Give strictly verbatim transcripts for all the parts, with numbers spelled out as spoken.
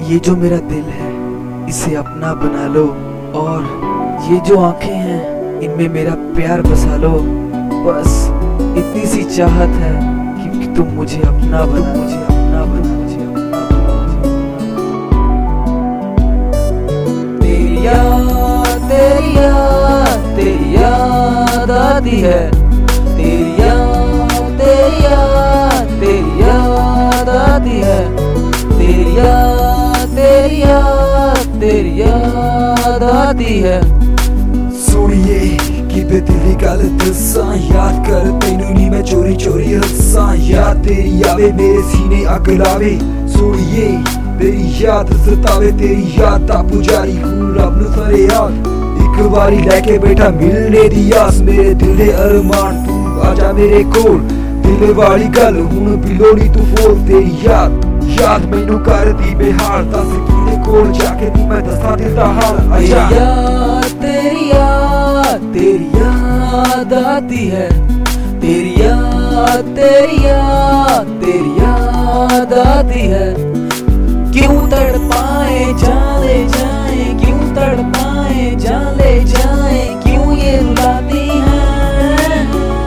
ये जो मेरा दिल है इसे अपना बना लो, और ये जो आंखें हैं इनमें मेरा प्यार बसा लो। बस इतनी सी चाहत है कि तुम मुझे अपना बना, मुझे अपना बना, मुझे अपना बना। तेरी याद, तेरी याद, तेरी याद आती है। तेरी याद, तेरी याद, तेरी याद आती है। तेरी याद, तेरी याद, तेरी याद आती है। सोनिए कि दिली गल दस्सां, याद कर तैनू नी मैं चोरी चोरी हस्सां। याद तेरी आवे मेरे सीने अग लावे। सोनिए तेरी याद सतावे, तेरी याद दा पुजारी हूं रब नू फरियाद। एक बारी लेके बैठा मिलने दी आस, मेरे दिल दे अरमान तू आजा मेरे कोल। दिल वाली गल हुण बिलो नी तू फोल। तेरी याद याद मैनू कर दी बेहाल, दस किदे कोल जाके नी मैं दस्सां दिल दा हाल। तेरी याद, तेरी याद, तेरी याद आती है। तेरी याद, तेरी याद, तेरी याद आती है। क्यों तड़पाए जाने जाए, क्यों तड़पाए जाने जाए, क्यों ये रुलाती हैं।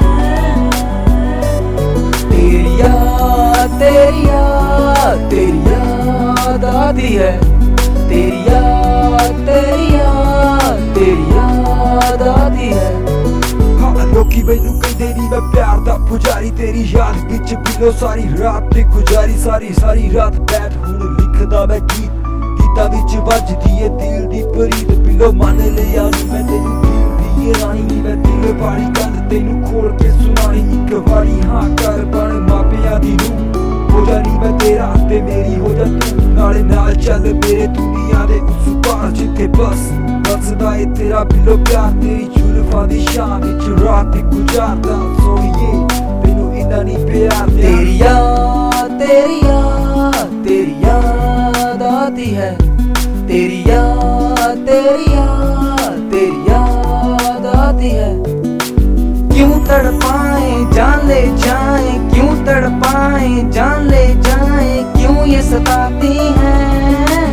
तेरी याद, तेरी याद, तेरी याद आती है। तेरी याद, तेरी याद, तेरी याद आती है। लोकी मैनू कहंदे नी मैं प्यार दा पुजारी, तेरी याद विच बिलो सारी रात ते गुजारी। सारी सारी रात बैठ हुण लिखदा मैं गीत, गीतां विच वजदी ए दिल दी प्रीत। बिलो मन लिया नी मैं तेनू दिल दी ए रानी, मैं दिल वाली गल तेनू खोल के सुनानी। इक वारी हां कर बन मापियां दी नूं, हो जानी मैं तेरा ते मेरी हो जा तू। नाले नाल चल मेरे दुनिया दे उस पार जिथे बस बसदा ए तेरा बिलो प्यार। तेरी जुल्फां दी शाम विच रात गुजारदा। सोनिए तैनू इन्ना नी प्यार। तेरी याद, तेरी याद, तेरी याद आती है। तेरी याद, तेरी याद, तेरी याद आती है। क्यों तड़पाए जान ले जाए, क्यों तड़पाए जान ले जाए, क्यों ये सताती हैं।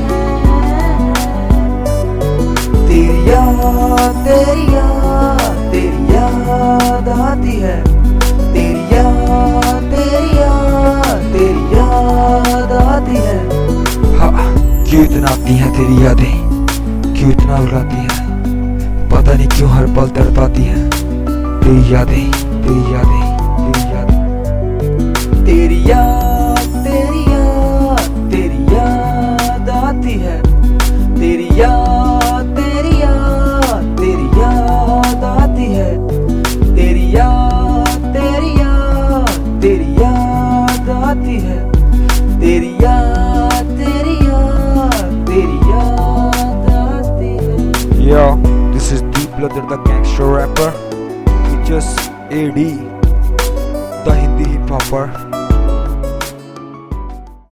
तेरी याद, तेरी याद, तेरी याद आती है। तेरी याद, तेरी याद, तेरी याद आती है। हाँ, क्यों इतना आती है तेरी यादें, क्यों इतना रुलाती है। पता नहीं क्यों हर पल तड़पाती है तेरी यादें, तेरी यादें, तेरी यादें। तेरी याद, तेरी याद, तेरी याद आती है। तेरी याद, तेरी याद, तेरी याद आती है। तेरी याद, तेरी याद, तेरी याद आती है। तेरी याद, तेरी याद, तेरी याद आती है। Yo, this is Deep Brother the gangster rapper. Just A D, the Hindi hip hopper.